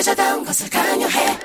여자다운 것을 강요해.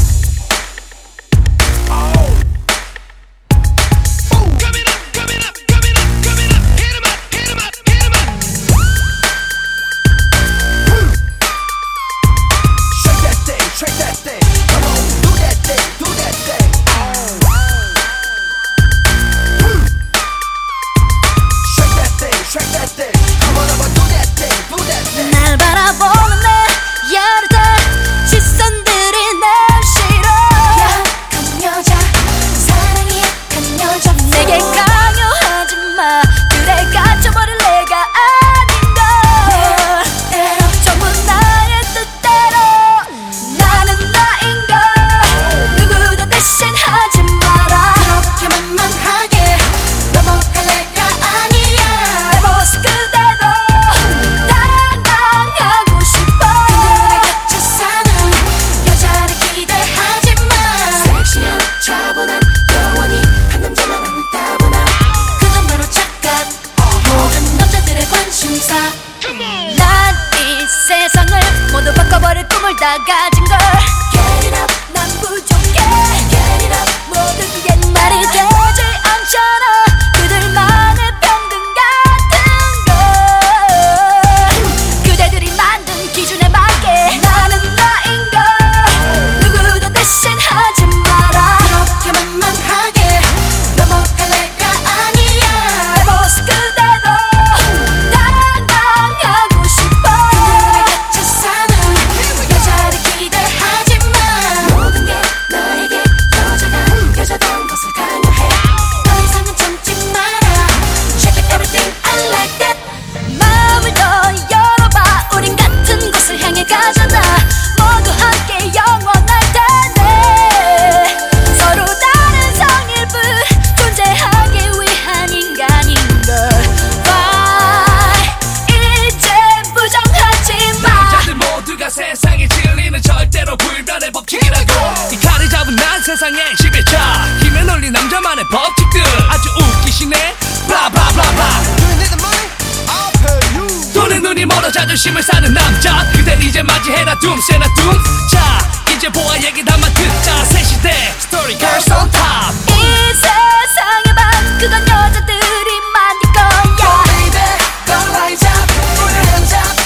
날 바라보는 내 여르던 시선들이 날 싫어. 약한 여자 사랑이 약한 여자 내게 강요하지 마. 그래 갇혀버릴 내가 아닌걸. 전부 나의 뜻대로 나는 나인걸. 누구도 대신하지 마라. 그렇게 만만하게 넘어갈 내가 아니야. 내 모습 그대로 당당하고 싶어. 그늘에 갇혀 사는 여자를 기대하지 마. 섹시한 차분한 영원히 한 남자만 안 따분한 그건 바로 착각. 모든 남자들의 관심사. 난 이 세상을 모두 바꿔버릴 꿈을 다 가진 걸. Get it up, 난 부족해. get it up. 모든 게 말이 되지 않잖아. 그들만의 평등 같은 걸. 그대들이 만든 기준에 맞게 나는 나인걸. 누구도 대신하지 마라. 그렇게 만만하게 넘어갈 내가 아니야. 내 모습 그대로 당당하고 싶어. 그늘에 갇혀 사는 여자를 기대하지 마. 모든 게 너에게 여자다운 것을 강요해. 더 이상은 참지 마라. Shake it everything I like that. 마음을 더 열어봐. 우린 같은 곳을 향해 가잖아. 모두 함께 영원할 테네. 서로 다른 성일뿐 존재하기 위한 인간인걸. Why 이제 부정하지 마. 남자들 모두가 세상에 진리는 절대로 불변의 법칙이라고. 이 칼을 잡은 난 세상의 지배자. 힘에 놀린 남자만의 법칙들 아주 웃기시네. 블라블라블라. 돈에 눈이 멀어 자존심을 사는 남자. 그댄 이제 맞이해라 둠세나 둠. 자 이제 보아 얘기 담아 듣자. 새 시대 스토리 girls on top. 이 세상의 밤 그건 여자들이 만들 거야. Go baby, go rise up. 손을 한 잡.